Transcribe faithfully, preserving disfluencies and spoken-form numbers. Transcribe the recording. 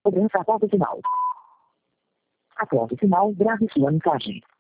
Cobrança após o sinal. Após o sinal, grave sua mensagem.